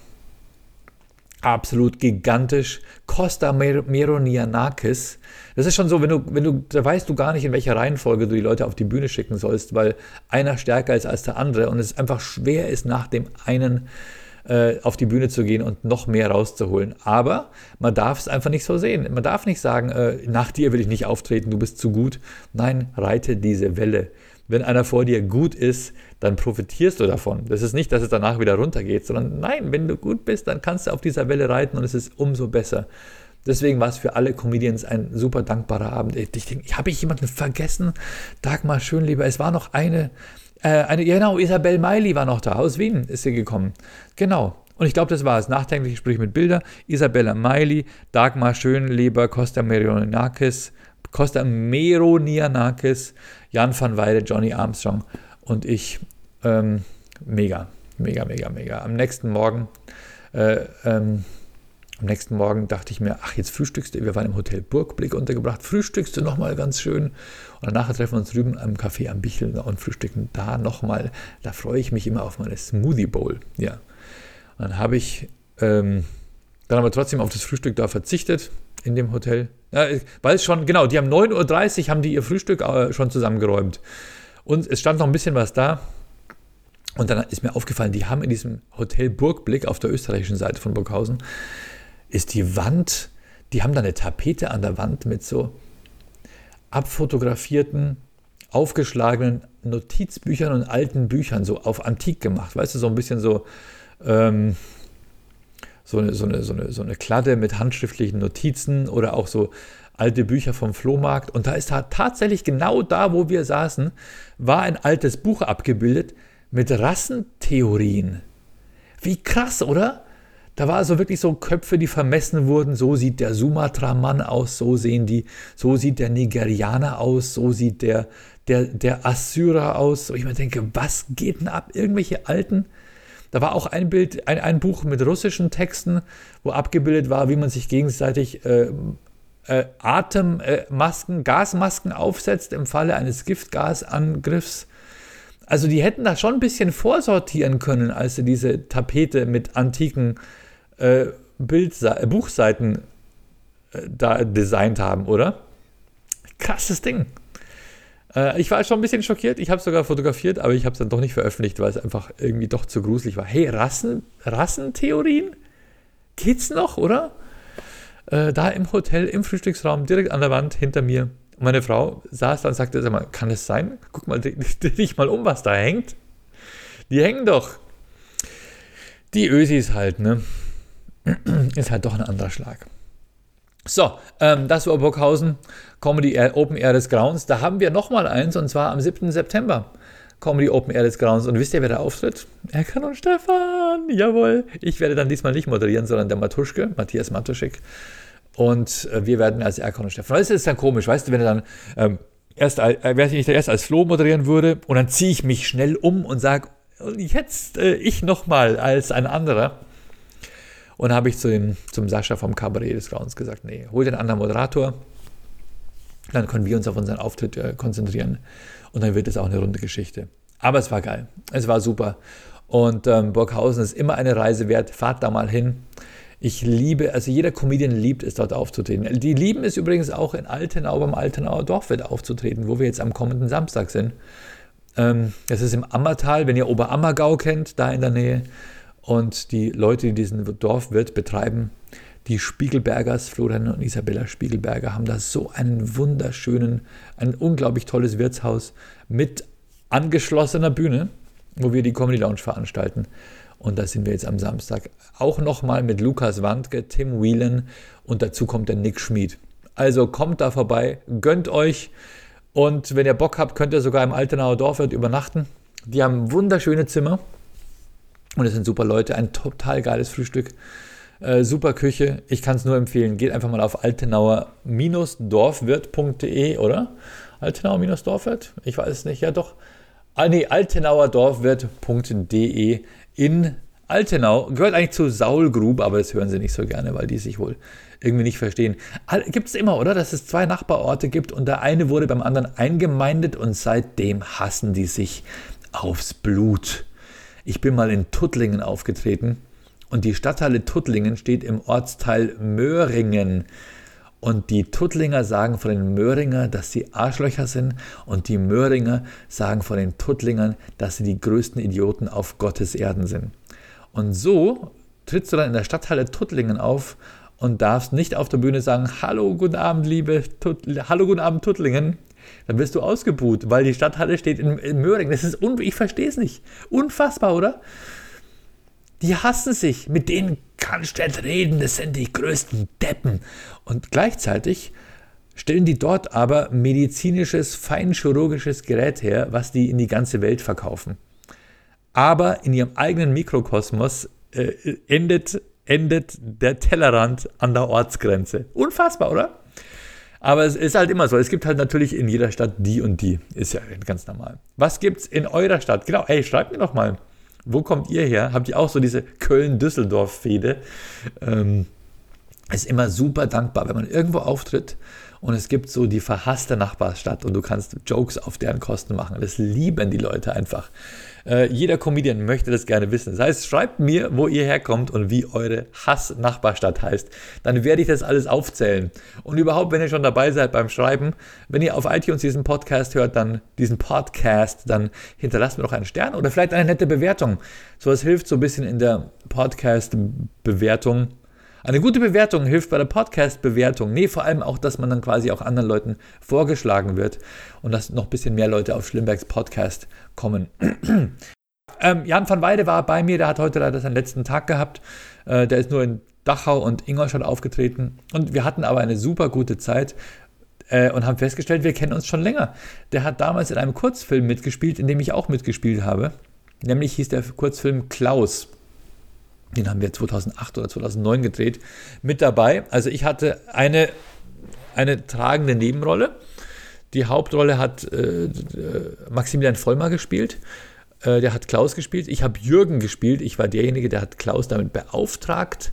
Absolut gigantisch. Costa Meronianakis. Das ist schon so, wenn du, wenn du, da weißt du gar nicht, in welcher Reihenfolge du die Leute auf die Bühne schicken sollst, weil einer stärker ist als der andere und es einfach schwer ist, nach dem einen auf die Bühne zu gehen und noch mehr rauszuholen. Aber man darf es einfach nicht so sehen. Man darf nicht sagen, äh, nach dir will ich nicht auftreten, du bist zu gut. Nein, reite diese Welle. Wenn einer vor dir gut ist, dann profitierst du davon. Das ist nicht, dass es danach wieder runtergeht, sondern nein, wenn du gut bist, dann kannst du auf dieser Welle reiten und es ist umso besser. Deswegen war es für alle Comedians ein super dankbarer Abend. Ich denke, habe ich jemanden vergessen? Dagmar Schönleber, es war noch eine... Äh, eine, genau, Isabel Meili war noch da, aus Wien ist sie gekommen. Genau. Und ich glaube, das war es. Nachdenkliche Sprüche mit Bilder. Isabella Meili, Dagmar Schönleber, Costa Meronianakis, Costa Meronianakis, Jan van Weide, Johnny Armstrong und ich. Ähm, mega, mega, mega, mega. Am nächsten Morgen äh, ähm, Am nächsten Morgen dachte ich mir, ach, jetzt frühstückst du, wir waren im Hotel Burgblick untergebracht, frühstückst du nochmal ganz schön. Und danach treffen wir uns drüben am Café am Bichel und frühstücken da nochmal. Da freue ich mich immer auf meine Smoothie Bowl. Ja. Und dann habe ich ähm, dann aber trotzdem auf das Frühstück da verzichtet in dem Hotel. Ja, weil es schon, genau, die haben neun Uhr dreißig haben die ihr Frühstück äh, schon zusammengeräumt. Und es stand noch ein bisschen was da. Und dann ist mir aufgefallen, die haben in diesem Hotel Burgblick auf der österreichischen Seite von Burghausen ist die Wand, die haben da eine Tapete an der Wand mit so abfotografierten, aufgeschlagenen Notizbüchern und alten Büchern, so auf antik gemacht, weißt du, so ein bisschen so, ähm, so, eine, so, eine, so, eine, so eine Kladde mit handschriftlichen Notizen oder auch so alte Bücher vom Flohmarkt. Und da ist da tatsächlich genau da, wo wir saßen, war ein altes Buch abgebildet mit Rassentheorien. Wie krass, oder? Da war also wirklich so Köpfe, die vermessen wurden. So sieht der Sumatra-Mann aus, so sehen die, so sieht der Nigerianer aus, so sieht der, der, der Assyrer aus. Und ich mir denke, was geht denn ab? Irgendwelche alten. Da war auch ein Bild, ein, ein Buch mit russischen Texten, wo abgebildet war, wie man sich gegenseitig äh, äh, Atemmasken, Gasmasken aufsetzt im Falle eines Giftgasangriffs. Also die hätten da schon ein bisschen vorsortieren können, als sie diese Tapete mit antiken äh, Bildse- Buchseiten äh, da designt haben, oder? Krasses Ding. Äh, ich war schon ein bisschen schockiert, ich habe es sogar fotografiert, aber ich habe es dann doch nicht veröffentlicht, weil es einfach irgendwie doch zu gruselig war. Hey, Rassen, Rassentheorien? Geht's noch, oder? Äh, da im Hotel, im Frühstücksraum, direkt an der Wand hinter mir. Und meine Frau saß da und sagte, sag mal, kann es sein? Guck mal, dreh dich mal um, was da hängt. Die hängen doch. Die Ösis halt, ne? Ist halt doch ein anderer Schlag. So, ähm, das war Burghausen, Comedy Open Air des Grauens. Da haben wir nochmal eins, und zwar am siebten September. Comedy Open Air des Grauens. Und wisst ihr, wer da auftritt? Erkan und Stefan. Jawohl. Ich werde dann diesmal nicht moderieren, sondern der Matuschke, Matthias Matuschek. Und äh, wir werden als Erkan und Stefan. Das ist dann komisch, weißt du, wenn er dann ähm, erst, äh, wenn ich erst als Flo moderieren würde und dann ziehe ich mich schnell um und sage, jetzt äh, ich nochmal als ein anderer. Und habe ich zu den, zum Sascha vom Kabarett des Grauens gesagt, nee, hol den anderen Moderator, dann können wir uns auf unseren Auftritt äh, konzentrieren und dann wird es auch eine runde Geschichte. Aber es war geil, es war super. Und ähm, Burghausen ist immer eine Reise wert, fahrt da mal hin. Ich liebe, also jeder Comedian liebt es, dort aufzutreten. Die lieben es übrigens auch in Altenau, beim Altenauer Dorfwirt aufzutreten, wo wir jetzt am kommenden Samstag sind. Ähm, das ist im Ammertal, wenn ihr Oberammergau kennt, da in der Nähe. Und die Leute, die diesen Dorfwirt betreiben, die Spiegelbergers, Florian und Isabella Spiegelberger, haben da so einen wunderschönen, ein unglaublich tolles Wirtshaus mit angeschlossener Bühne, wo wir die Comedy Lounge veranstalten. Und da sind wir jetzt am Samstag auch nochmal mit Lukas Wandke, Tim Whelan und dazu kommt der Nick Schmid. Also kommt da vorbei, gönnt euch und wenn ihr Bock habt, könnt ihr sogar im Altenauer Dorfwirt übernachten. Die haben wunderschöne Zimmer. Und es sind super Leute, ein total geiles Frühstück, äh, super Küche. Ich kann es nur empfehlen. Geht einfach mal auf altenauer Dorfwirt punkt de, oder? Altenauer Dorfwirt? Ich weiß es nicht. Ja, doch. Ah, nee, altenauer Dorfwirt punkt de in Altenau. Gehört eigentlich zu Saulgrub, aber das hören sie nicht so gerne, weil die sich wohl irgendwie nicht verstehen. Gibt es immer, oder? Dass es zwei Nachbarorte gibt und der eine wurde beim anderen eingemeindet und seitdem hassen die sich aufs Blut. Ich bin mal in Tuttlingen aufgetreten und die Stadthalle Tuttlingen steht im Ortsteil Möhringen. Und die Tuttlinger sagen von den Möhringer, dass sie Arschlöcher sind und die Möhringer sagen von den Tuttlingern, dass sie die größten Idioten auf Gottes Erden sind. Und so trittst du dann in der Stadthalle Tuttlingen auf und darfst nicht auf der Bühne sagen, hallo, guten Abend, liebe Tutt- hallo, guten Abend, Tuttlingen. Dann wirst du ausgebuht, weil die Stadthalle steht in, in Möhringen. Das ist un- ich verstehe es nicht. Unfassbar, oder? Die hassen sich. Mit denen kannst du nicht reden. Das sind die größten Deppen. Und gleichzeitig stellen die dort aber medizinisches, feinchirurgisches Gerät her, was die in die ganze Welt verkaufen. Aber in ihrem eigenen Mikrokosmos äh, endet, endet der Tellerrand an der Ortsgrenze. Unfassbar, oder? Aber es ist halt immer so, es gibt halt natürlich in jeder Stadt die und die, ist ja ganz normal. Was gibt's in eurer Stadt? Genau, ey, schreibt mir doch mal, wo kommt ihr her? Habt ihr auch so diese Köln-Düsseldorf-Fehde? Ähm, ist immer super dankbar, wenn man irgendwo auftritt und es gibt so die verhasste Nachbarstadt und du kannst Jokes auf deren Kosten machen. Das lieben die Leute einfach. Äh, jeder Comedian möchte das gerne wissen. Das heißt, schreibt mir, wo ihr herkommt und wie eure Hass-Nachbarstadt heißt. Dann werde ich das alles aufzählen. Und überhaupt, wenn ihr schon dabei seid beim Schreiben, wenn ihr auf iTunes diesen Podcast hört, dann diesen Podcast, dann hinterlasst mir doch einen Stern oder vielleicht eine nette Bewertung. So was hilft so ein bisschen in der Podcast-Bewertung. Eine gute Bewertung hilft bei der Podcast-Bewertung. Nee, vor allem auch, dass man dann quasi auch anderen Leuten vorgeschlagen wird und dass noch ein bisschen mehr Leute auf Schlimbergs Podcast kommen. ähm, Jan van Weide war bei mir, der hat heute leider seinen letzten Tag gehabt. Äh, der ist nur in Dachau und Ingolstadt aufgetreten und wir hatten aber eine super gute Zeit äh, und haben festgestellt, wir kennen uns schon länger. Der hat damals in einem Kurzfilm mitgespielt, in dem ich auch mitgespielt habe. Nämlich hieß der Kurzfilm Klaus. Den haben wir zweitausendacht oder zweitausendneun gedreht, mit dabei. Also ich hatte eine, eine tragende Nebenrolle. Die Hauptrolle hat äh, Maximilian Vollmer gespielt. Äh, der hat Klaus gespielt. Ich habe Jürgen gespielt. Ich war derjenige, der hat Klaus damit beauftragt,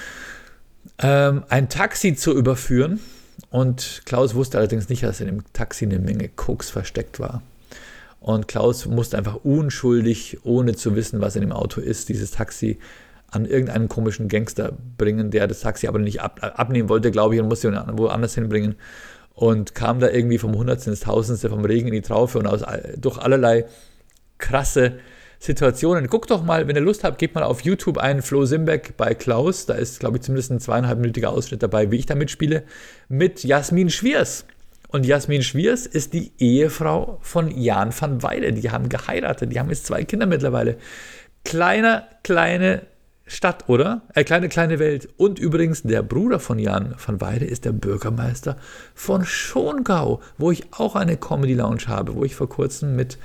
ähm, ein Taxi zu überführen. Und Klaus wusste allerdings nicht, dass in dem Taxi eine Menge Koks versteckt war. Und Klaus musste einfach unschuldig, ohne zu wissen, was in dem Auto ist, dieses Taxi an irgendeinen komischen Gangster bringen, der das Taxi aber nicht ab, abnehmen wollte, glaube ich, und musste ihn woanders hinbringen. Und kam da irgendwie vom Hundertsten ins Tausendste, vom Regen in die Traufe und aus, durch allerlei krasse Situationen. Guckt doch mal, wenn ihr Lust habt, gebt mal auf YouTube ein, Flo Simbeck bei Klaus. Da ist, glaube ich, zumindest ein zweieinhalbminütiger Ausschnitt dabei, wie ich da mitspiele, mit Jasmin Schwiers Und Jasmin Schwiers ist die Ehefrau von Jan van Weide. Die haben geheiratet, die haben jetzt zwei Kinder mittlerweile. Kleine, kleine Stadt, oder? Äh, kleine, kleine Welt. Und übrigens, der Bruder von Jan van Weide ist der Bürgermeister von Schongau, wo ich auch eine Comedy-Lounge habe, wo ich vor kurzem mit,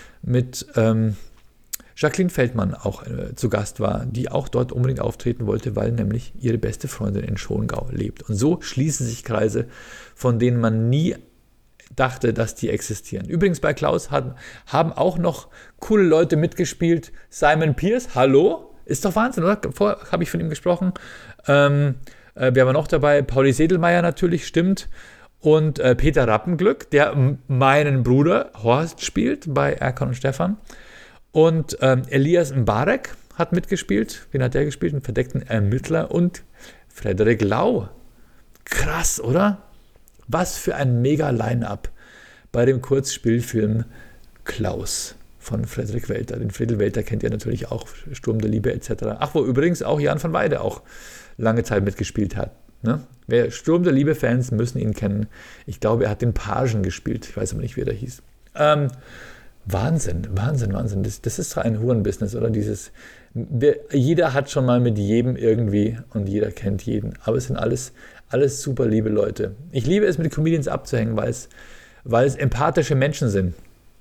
mit ähm, Jacqueline Feldmann auch äh, zu Gast war, die auch dort unbedingt auftreten wollte, weil nämlich ihre beste Freundin in Schongau lebt. Und so schließen sich Kreise, von denen man nie dachte, dass die existieren. Übrigens bei Klaus hat, haben auch noch coole Leute mitgespielt. Simon Pierce, hallo? Ist doch Wahnsinn, oder? Vorher habe ich von ihm gesprochen. Ähm, äh, wer war noch dabei? Pauli Sedelmeier natürlich, stimmt. Und äh, Peter Rappenglück, der m- meinen Bruder Horst spielt bei Erkan und Stefan. Und ähm, Elias Mbarek hat mitgespielt. Wen hat der gespielt? Einen verdeckten Ermittler. Und Frederik Lau. Krass, oder? Was für ein mega Line-Up bei dem Kurzspielfilm Klaus von Frederik Welter. Den Friedel Welter kennt ihr natürlich auch, Sturm der Liebe et cetera. Ach, wo übrigens auch Jan van Weide auch lange Zeit mitgespielt hat. Ne? Wer Sturm der Liebe-Fans müssen ihn kennen. Ich glaube, er hat den Pagen gespielt. Ich weiß aber nicht, wie der hieß. Ähm, Wahnsinn, Wahnsinn, Wahnsinn. Das, das ist ein Hurenbusiness, oder? Dieses, wer, jeder hat schon mal mit jedem irgendwie und jeder kennt jeden. Aber es sind alles, alles super liebe Leute. Ich liebe es, mit Comedians abzuhängen, weil es, weil es empathische Menschen sind.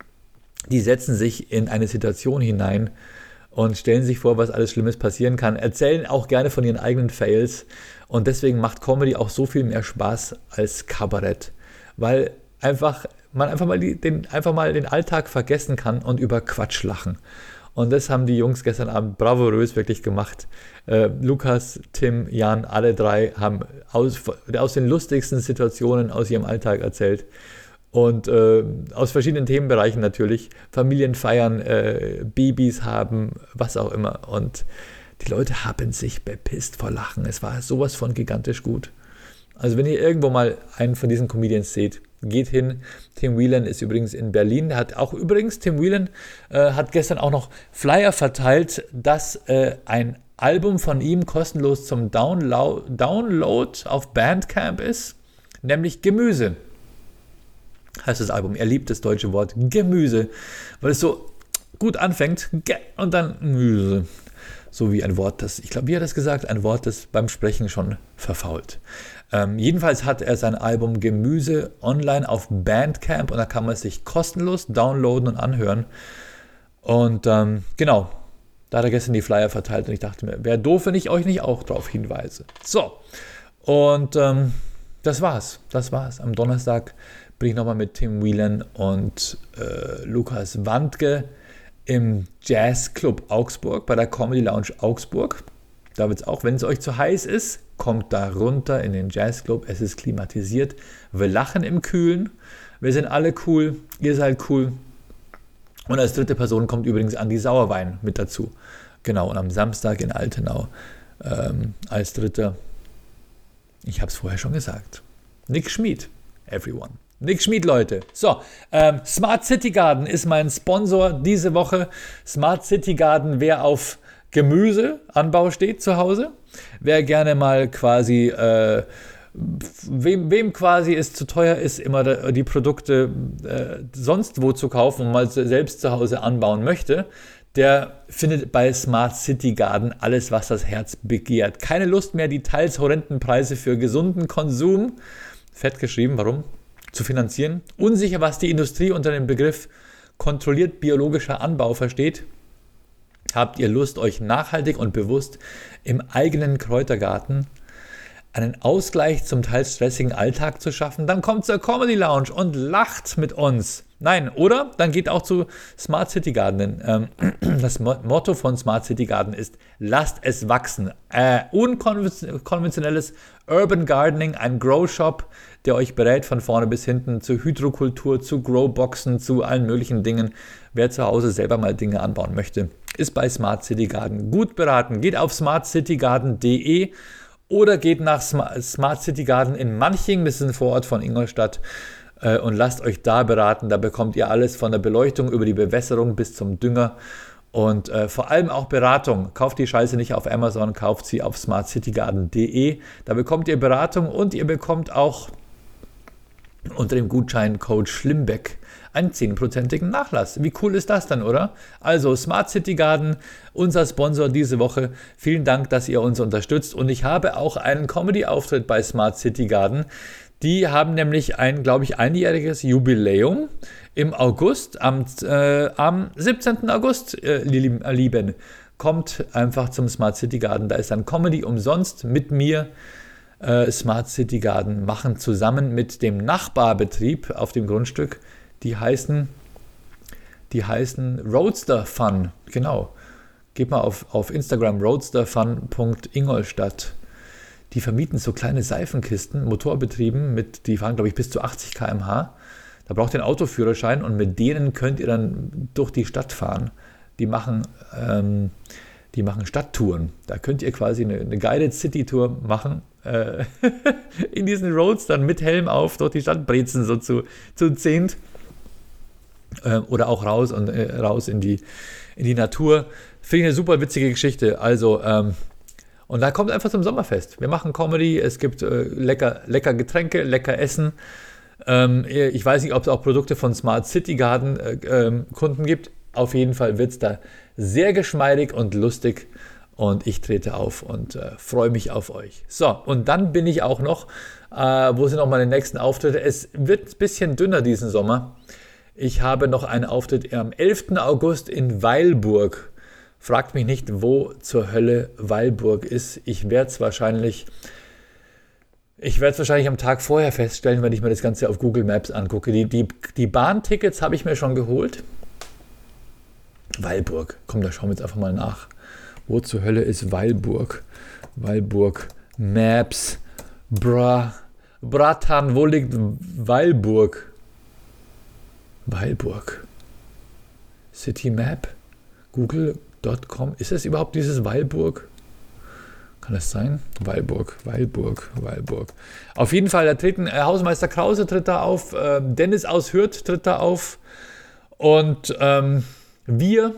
Die setzen sich in eine Situation hinein und stellen sich vor, was alles Schlimmes passieren kann, erzählen auch gerne von ihren eigenen Fails und deswegen macht Comedy auch so viel mehr Spaß als Kabarett, weil einfach man einfach mal, die, den, einfach mal den Alltag vergessen kann und über Quatsch lachen. Und das haben die Jungs gestern Abend bravourös wirklich gemacht. Äh, Lukas, Tim, Jan, alle drei haben aus, aus den lustigsten Situationen aus ihrem Alltag erzählt. Und äh, aus verschiedenen Themenbereichen natürlich. Familien feiern, äh, Babys haben, was auch immer. Und die Leute haben sich bepisst vor Lachen. Es war sowas von gigantisch gut. Also wenn ihr irgendwo mal einen von diesen Comedians seht, geht hin. Tim Whelan ist übrigens in Berlin. Der hat auch übrigens, Tim Whelan äh, hat gestern auch noch Flyer verteilt, dass äh, ein Album von ihm kostenlos zum Download, Download auf Bandcamp ist, nämlich Gemüse. Heißt das Album. Er liebt das deutsche Wort Gemüse, weil es so gut anfängt und dann Gemüse. So wie ein Wort, das, ich glaube, wie hat er das gesagt? Ein Wort, das beim Sprechen schon verfault. Ähm, jedenfalls hat er sein Album Gemüse online auf Bandcamp und da kann man es sich kostenlos downloaden und anhören. Und ähm, genau, da hat er gestern die Flyer verteilt und ich dachte mir, wäre doof, wenn ich euch nicht auch darauf hinweise. So, und ähm, das war's. Das war's. Am Donnerstag bin ich nochmal mit Tim Whelan und äh, Lukas Wandke im Jazzclub Augsburg, bei der Comedy Lounge Augsburg. Da wird es auch, wenn es euch zu heiß ist, kommt da runter in den Jazzclub. Es ist klimatisiert. Wir lachen im Kühlen. Wir sind alle cool. Ihr seid cool. Und als dritte Person kommt übrigens Andi Sauerwein mit dazu. Genau, und am Samstag in Altenau ähm, als dritter, ich habe es vorher schon gesagt, Nick Schmid, everyone. Nick Schmid, Leute. So, ähm, Smart City Garden ist mein Sponsor diese Woche. Smart City Garden, wer auf Gemüseanbau steht zu Hause, wer gerne mal quasi, äh, wem, wem quasi es zu teuer ist, immer die Produkte äh, sonst wo zu kaufen und mal selbst zu Hause anbauen möchte, der findet bei Smart City Garden alles, was das Herz begehrt. Keine Lust mehr, die teils horrenden Preise für gesunden Konsum, fett geschrieben, warum? Zu finanzieren. Unsicher, was die Industrie unter dem Begriff kontrolliert biologischer Anbau versteht. Habt ihr Lust, euch nachhaltig und bewusst im eigenen Kräutergarten einen Ausgleich zum teils stressigen Alltag zu schaffen? Dann kommt zur Comedy Lounge und lacht mit uns. Nein, oder? Dann geht auch zu Smart City Garden. Ähm, das Motto von Smart City Garden ist, lasst es wachsen. Äh, unkonventionelles Urban Gardening, ein Grow Shop, der euch berät von vorne bis hinten zu Hydrokultur, zu Growboxen, zu allen möglichen Dingen. Wer zu Hause selber mal Dinge anbauen möchte, ist bei Smart City Garden gut beraten. Geht auf smart city garden punkt de oder geht nach Smart City Garden in Manching, das ist ein Vorort von Ingolstadt, äh, und lasst euch da beraten. Da bekommt ihr alles von der Beleuchtung über die Bewässerung bis zum Dünger und äh, vor allem auch Beratung. Kauft die Scheiße nicht auf Amazon, kauft sie auf smart city garden punkt de. Da bekommt ihr Beratung und ihr bekommt auch unter dem Gutscheincode Schlimbeck einen zehnprozentigen Nachlass. Wie cool ist das dann, oder? Also Smart City Garden, unser Sponsor diese Woche. Vielen Dank, dass ihr uns unterstützt. Und ich habe auch einen Comedy-Auftritt bei Smart City Garden. Die haben nämlich ein, glaube ich, einjähriges Jubiläum im August, am, äh, am siebzehnten August, äh, Lieben. Kommt einfach zum Smart City Garden. Da ist dann Comedy umsonst mit mir. Äh, Smart City Garden machen zusammen mit dem Nachbarbetrieb auf dem Grundstück. Die heißen, die heißen Roadster Fun. Genau. Geht mal auf, auf Instagram roadsterfun punkt ingolstadt. Die vermieten so kleine Seifenkisten, motorbetrieben, mit, die fahren, glaube ich, bis zu achtzig Kilometer pro Stunde. Da braucht ihr einen Autoführerschein und mit denen könnt ihr dann durch die Stadt fahren. Die machen, ähm, die machen Stadttouren. Da könnt ihr quasi eine, eine Guided City Tour machen. Äh, in diesen Roadstern mit Helm auf durch die Stadt brezen, so zu, zu zehnt. Äh, oder auch raus und äh, raus in die, in die Natur. Finde ich eine super witzige Geschichte. Also, ähm, und da kommt einfach zum Sommerfest. Wir machen Comedy, es gibt äh, lecker, lecker Getränke, lecker Essen. Ähm, ich weiß nicht, ob es auch Produkte von Smart City Garden äh, äh, Kunden gibt. Auf jeden Fall wird es da sehr geschmeidig und lustig. Und ich trete auf und äh, freue mich auf euch. So, und dann bin ich auch noch, äh, wo sind noch meine nächsten Auftritte? Es wird ein bisschen dünner diesen Sommer. Ich habe noch einen Auftritt am elften August in Weilburg. Fragt mich nicht, wo zur Hölle Weilburg ist. Ich werde es wahrscheinlich, ich werde es wahrscheinlich am Tag vorher feststellen, wenn ich mir das Ganze auf Google Maps angucke. Die, die, die Bahntickets habe ich mir schon geholt. Weilburg. Komm, da schauen wir jetzt einfach mal nach. Wo zur Hölle ist Weilburg? Weilburg. Maps. Bra. Bratan, wo liegt Weilburg? Weilburg. City Map. Google Punkt com. Ist es überhaupt dieses Weilburg? Kann das sein? Weilburg, Weilburg, Weilburg. Auf jeden Fall, da treten äh, Hausmeister Krause tritt da auf, äh, Dennis aus Hürth tritt da auf und ähm, wir,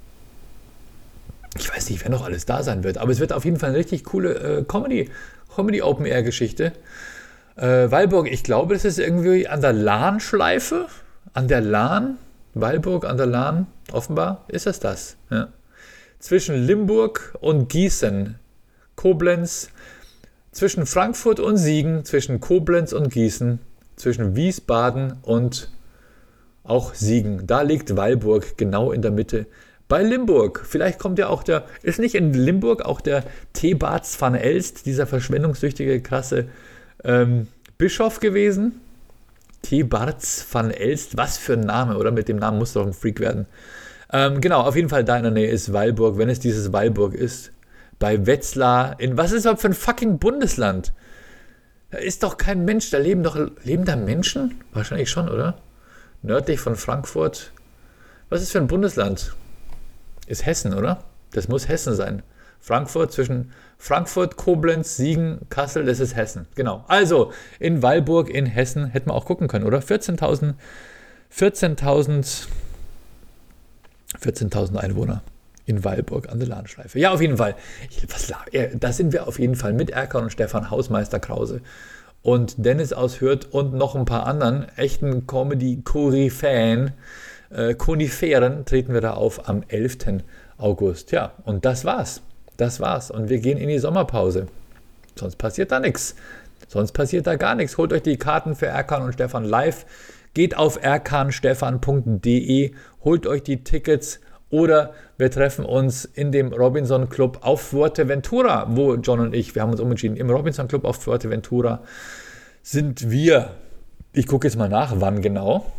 ich weiß nicht, wer noch alles da sein wird, aber es wird auf jeden Fall eine richtig coole äh, Comedy, Comedy Open Air Geschichte. Äh, Weilburg, ich glaube, das ist irgendwie an der Lahnschleife, an der Lahn, Weilburg an der Lahn, offenbar ist es das. Ja. Zwischen Limburg und Gießen, Koblenz, zwischen Frankfurt und Siegen, zwischen Koblenz und Gießen, zwischen Wiesbaden und auch Siegen. Da liegt Weilburg genau in der Mitte bei Limburg. Vielleicht kommt ja auch der, ist nicht in Limburg auch der Thebarts van Elst, dieser verschwendungssüchtige, krasse ähm, Bischof gewesen? Thebarts van Elst, was für ein Name, oder? Mit dem Namen muss doch ein Freak werden. Ähm, genau, auf jeden Fall da in der Nähe ist Weilburg, wenn es dieses Weilburg ist. Bei Wetzlar, in was ist das überhaupt für ein fucking Bundesland? Da ist doch kein Mensch, da leben doch, leben da Menschen? Wahrscheinlich schon, oder? Nördlich von Frankfurt. Was ist für ein Bundesland? Ist Hessen, oder? Das muss Hessen sein. Frankfurt, zwischen Frankfurt, Koblenz, Siegen, Kassel, das ist Hessen. Genau. Also, in Weilburg in Hessen hätten wir auch gucken können, oder? vierzehntausend, vierzehntausend, vierzehntausend Einwohner in Weilburg an der Lahnschleife. Ja, auf jeden Fall. Was, da sind wir auf jeden Fall mit Erkan und Stefan, Hausmeister Krause und Dennis aus Hürth und noch ein paar anderen echten Comedy-Koryphäen, äh, Koniferen treten wir da auf am elften August. Ja, und das war's. Das war's. Und wir gehen in die Sommerpause. Sonst passiert da nichts. Sonst passiert da gar nichts. Holt euch die Karten für Erkan und Stefan live. Geht auf erkan stefan punkt de, holt euch die Tickets oder wir treffen uns in dem Robinson Club auf Fuerteventura, wo John und ich, wir haben uns umentschieden, im Robinson Club auf Fuerteventura sind wir, ich gucke jetzt mal nach, wann genau,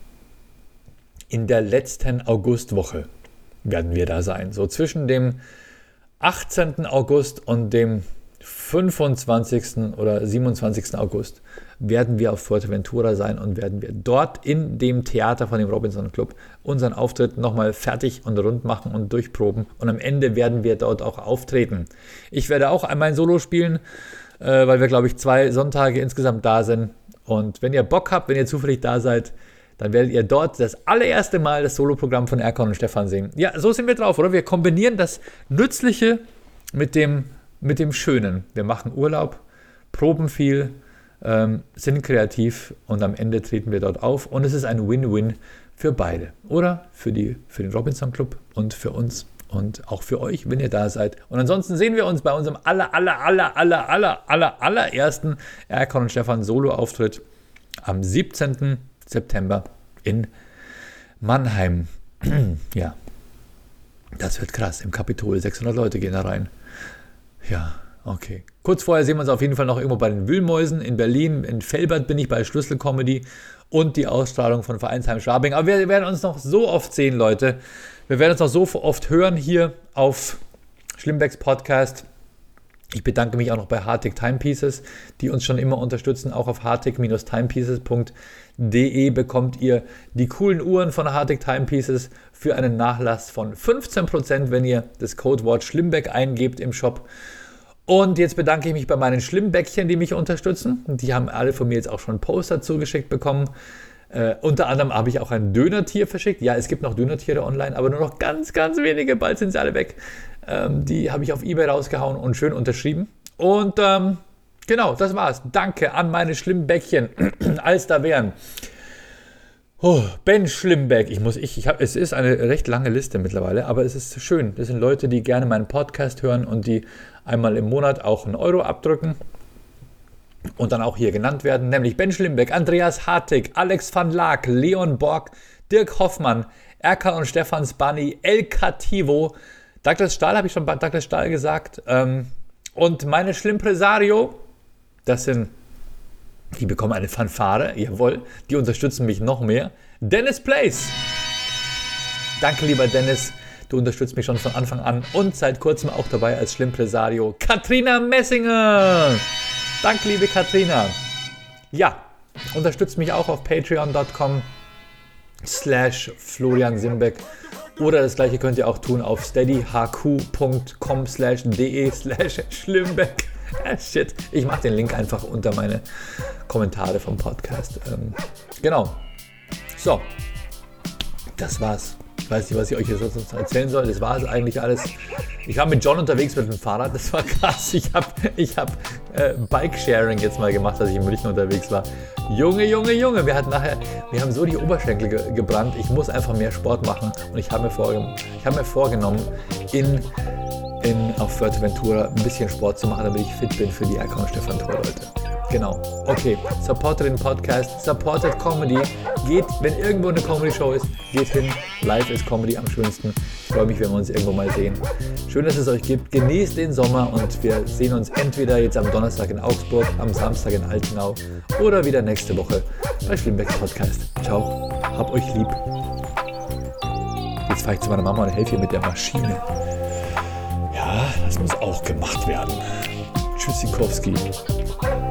in der letzten Augustwoche werden wir da sein. So zwischen dem achtzehnten August und dem fünfundzwanzigsten oder siebenundzwanzigsten August werden wir auf Fuerteventura sein und werden wir dort in dem Theater von dem Robinson Club unseren Auftritt nochmal fertig und rund machen und durchproben. Und am Ende werden wir dort auch auftreten. Ich werde auch einmal ein Solo spielen, äh, weil wir, glaube ich, zwei Sonntage insgesamt da sind. Und wenn ihr Bock habt, wenn ihr zufällig da seid, dann werdet ihr dort das allererste Mal das Soloprogramm von Erkan und Stefan sehen. Ja, so sind wir drauf, oder? Wir kombinieren das Nützliche mit dem, mit dem Schönen. Wir machen Urlaub, proben viel, ähm, sind kreativ und am Ende treten wir dort auf und es ist ein Win-Win für beide. Oder für, die, für den Robinson Club und für uns und auch für euch, wenn ihr da seid. Und ansonsten sehen wir uns bei unserem aller, aller, aller, aller, aller, aller, allerersten Erkan und Stefan Solo-Auftritt am siebzehnten September in Mannheim. Ja, das wird krass. Im Kapitol, sechshundert Leute gehen da rein. Ja, okay. Kurz vorher sehen wir uns auf jeden Fall noch irgendwo bei den Wühlmäusen in Berlin. In Velbert bin ich bei Schlüsselcomedy und die Ausstrahlung von Vereinsheim Schwabing. Aber wir werden uns noch so oft sehen, Leute. Wir werden uns noch so oft hören hier auf Schlimmbecks Podcast. Ich bedanke mich auch noch bei Hartig Timepieces, die uns schon immer unterstützen. Auch auf hartig Bindestrich timepieces Punkt de bekommt ihr die coolen Uhren von Hartig Timepieces für einen Nachlass von fünfzehn Prozent, wenn ihr das Codewort Schlimmbeck eingebt im Shop. Und jetzt bedanke ich mich bei meinen Schlimmbäckchen, die mich unterstützen. Die haben alle von mir jetzt auch schon Poster zugeschickt bekommen. Äh, unter anderem habe ich auch ein Dönertier verschickt. Ja, es gibt noch Dönertiere online, aber nur noch ganz, ganz wenige. Bald sind sie alle weg. Ähm, die habe ich auf eBay rausgehauen und schön unterschrieben. Und ähm, genau, das war's. Danke an meine Schlimmbäckchen, als da wären. Oh, Ben Schlimmbeck. Ich muss, ich, ich hab, es ist eine recht lange Liste mittlerweile, aber es ist schön. Das sind Leute, die gerne meinen Podcast hören und die einmal im Monat auch einen Euro abdrücken. Und dann auch hier genannt werden, nämlich Ben Schlimmbeck, Andreas Hartig, Alex van Laak, Leon Borg, Dirk Hoffmann, Erkan und Stefans Bunny, El Cativo, Douglas Stahl, habe ich schon bei Douglas Stahl gesagt, ähm, und meine Schlimmpresario, das sind, die bekommen eine Fanfare, jawohl, die unterstützen mich noch mehr, Dennis Place. Danke, lieber Dennis, du unterstützt mich schon von Anfang an und seit kurzem auch dabei als Schlimmpresario, Katrina Messinger. Danke, liebe Katrina. Ja, unterstützt mich auch auf patreon punkt com slash Florian Simbeck oder das gleiche könnt ihr auch tun auf steadyhq punkt com slash de slash Schlimmbeck. Ah, shit, ich mache den Link einfach unter meine Kommentare vom Podcast. Ähm, genau. So, das war's. Ich weiß nicht, was ich euch jetzt sonst erzählen soll. Das war es eigentlich alles. Ich war mit John unterwegs mit dem Fahrrad. Das war krass. Ich habe ich hab, äh, Bike-Sharing jetzt mal gemacht, als ich in München unterwegs war. Junge, Junge, Junge. Wir, hatten nachher, wir haben so die Oberschenkel ge- gebrannt. Ich muss einfach mehr Sport machen. Und ich habe mir, vorge- ich hab mir vorgenommen, in, in, auf Fuerteventura ein bisschen Sport zu machen, damit ich fit bin für die Erkan und Stefan Tour, Leute. Genau. Okay. Supportet den Podcast. Supportet Comedy. Geht, wenn irgendwo eine Comedy-Show ist, geht hin. Live ist Comedy am schönsten. Ich freue mich, wenn wir uns irgendwo mal sehen. Schön, dass es euch gibt. Genießt den Sommer und wir sehen uns entweder jetzt am Donnerstag in Augsburg, am Samstag in Altenau oder wieder nächste Woche bei Schlimmbecks Podcast. Ciao. Hab euch lieb. Jetzt fahre ich zu meiner Mama und helfe ihr mit der Maschine. Ja, das muss auch gemacht werden. Tschüssikowski.